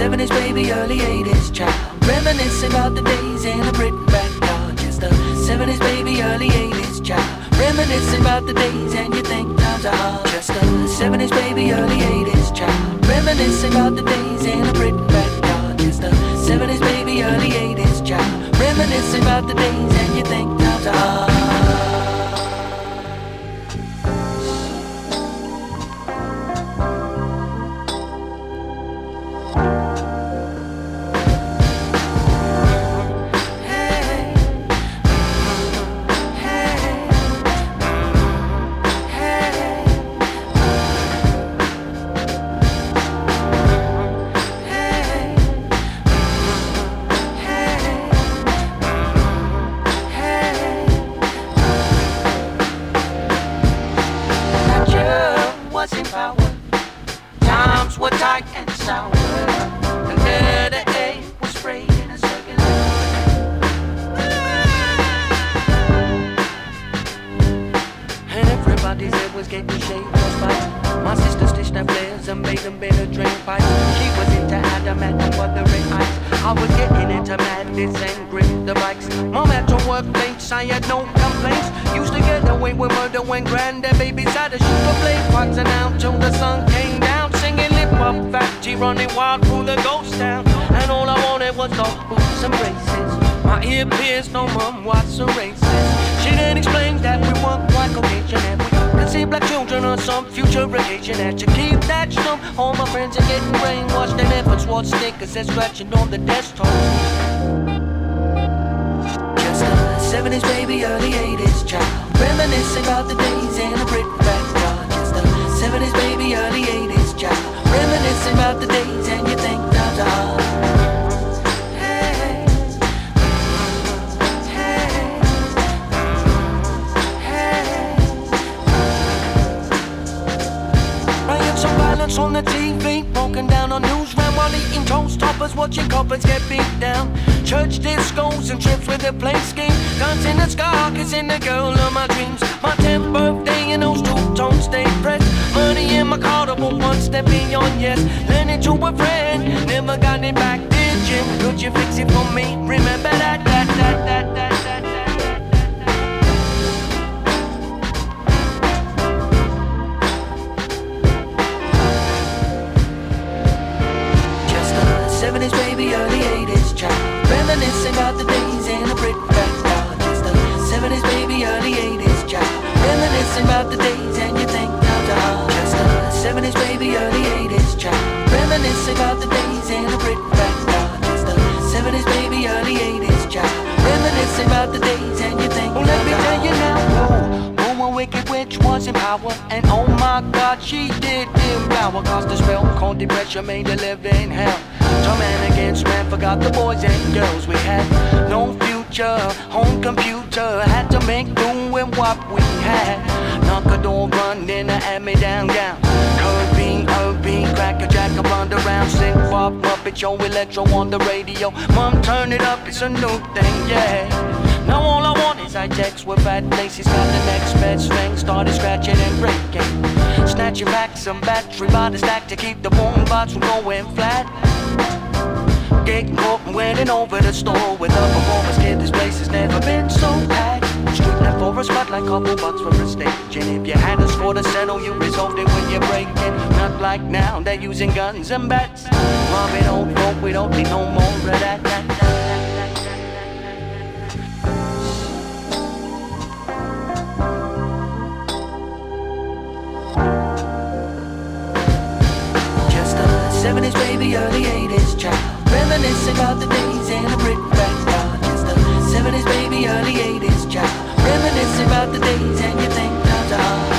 70s baby, early 80s child. Reminiscing about the days in a Britain backyard. Just a 70s baby, early 80s child. Reminiscing about the days and you think times are hard. Just a 70s baby, early 80s child. Reminiscing about the days in a Britain backyard. Just a 70s baby, early 80s child. Reminiscing about the days and you think times are hard. Times were tight and sour. The letter A was sprayed in a circular. And everybody's head was getting shaved just by my sister stitched her flares and made them better drain pipes. She was into adamant and wuthering ice. I was getting into madness and grip the bikes. Mom had to work late, I had no complaints. Used to get away with murder when granddad babysat a sugar blade, boxing out till the sun came down. Singing lip up factory, running wild through the ghost town. And all I wanted was the boots and braces. My ear pierced, no mom, what's the races? She then explained that we weren't quite Caucasian and we could see black children on some future occasion. Had to keep that stum. All my friends are getting brainwashed. They never swore stickers and scratching on the desktop. Just a 70s baby, early 80s child. Reminiscing about the days in a Britain backyard. Just a 70s baby, early 80s child. Reminiscing about the days and you think times are hard. On the TV, broken down on newsround while eating toast toppers, watching coppers get beat down. Church discos and trips with a play scheme. Guns in the sky, kissing the girl of my dreams. My 10th birthday and those two-tones stay pressed. Money in my car, but one step beyond yes. Lending to a friend, never got it back, did you? Could you fix it for me? Remember that. Baby, early 80s child. Reminiscing about the days in a Britain backyard. Just the 70s baby, early 80s child. Reminiscing about the days and you think times are hard. Just the 70s baby, early 80s child. Reminiscing about the days in a Britain backyard. Just the 70s baby, early 80s child. Reminiscing about the days and you think times are hard. Let me tell you now, a wicked witch was in power, and oh my God, she did devour. Cause the spell called depression made her live in hell. So man against man, forgot the boys and girls. We had no future, home computer, had to make do with what we had. Knock a door, run in, had me down. Kirby, cracker jack, up underground, sing pop, Muppet Show, electro on the radio. Mom, turn it up, it's a new thing, yeah. Now all I want is hijacks with bad laces. Got the next best thing, started scratching and breaking. Snatching back some battery by the stack to keep the boom box from going flat. Getting caught and winning over the store with a performance kid. This place has never been so packed. Street left for a spotlight, couple bucks for a stage. And if you had a score to settle, you resolved it when you're breaking. Not like now, they're using guns and bats. Mobbing old folk, we don't need no more of that. Just a 70s baby, early 80s child. Reminiscing about the days in a Britain backyard. Just the 70s baby, early 80s child. Reminiscing about the days and you think times are hard.